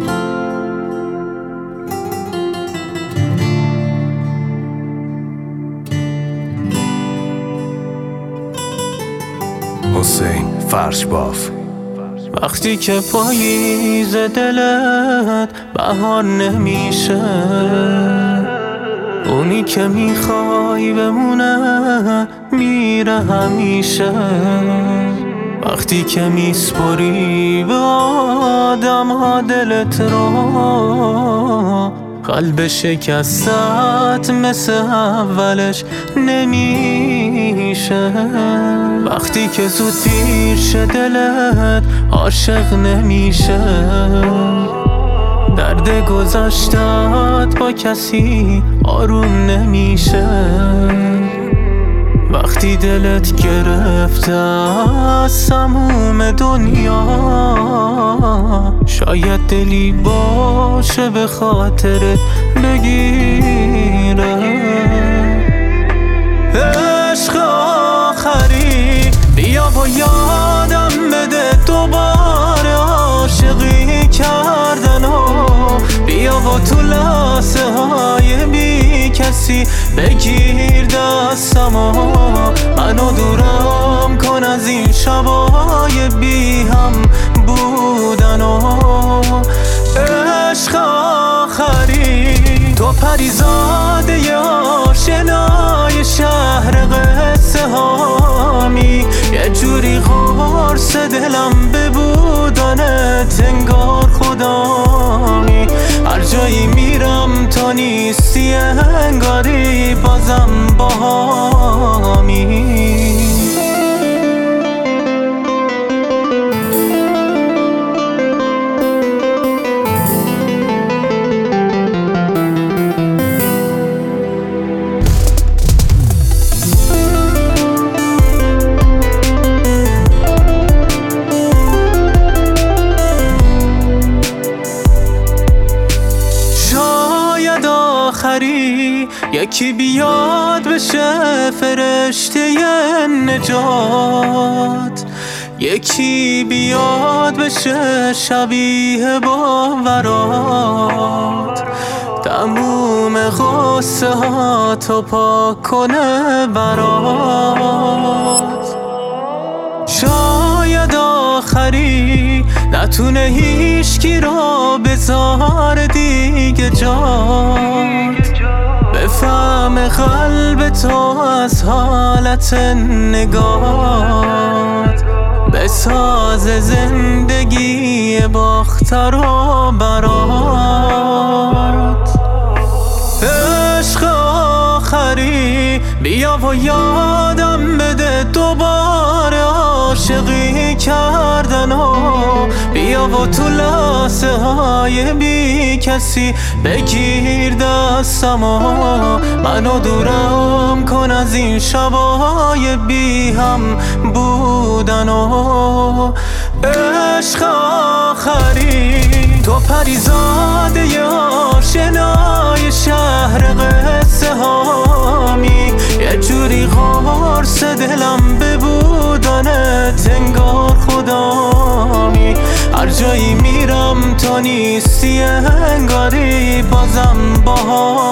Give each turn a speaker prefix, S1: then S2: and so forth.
S1: حسین فرشباف.
S2: وقتی که پاییز دلت بهار نمیشه، اونی که میخوای بمونه میره همیشه. وقتی که میسپری به آدم ها دلت رو، قلب شکستت مثل اولش نمیشه. وقتی که زود پیر شه دلت عاشق نمیشه، درد گذشتت با کسی آروم نمیشه. وقتی دلت گرفته از سموم دنیا، شاید دلی باشه به خاطرت بگیره. عشق آخری بیا و یادم بده دوباره عاشقی کردن و بیا و تو لحظه های بی کسی بگیر دستمو، منو دورم کن از این شبای بی هم بودن و عشق آخری. تو پریزاده آشنای شهر قصه هامی، یه جوری قرص دلم به بودنت انگار خدامی. هر جایی میرم تو نیستی انگاری بازم باهامی. یکی بیاد بشه فرشته نجات، یکی بیاد بشه شبیه باورات، تموم غصه ها تو پاک کنه برات. شاید آخری نتونه هیچکی رو بذار دیگه جات، بفهم قلب تو از حالت نگات، بساز زندگی باختر و برات. عشق آخری بیا و یادم بده دوباره عاشقی کردن و بیا و تو لحظه های بی کسی بگیر دستمو، منو دورم کن از این شبای بی هم بودن و عشق آخری. تو پریزاده آشنای شهر قصه هامی، یه جوری قرص دلم به بودنت انگار خدامی. هر جایی میرم تو نیستی انگاری بازم باهامی.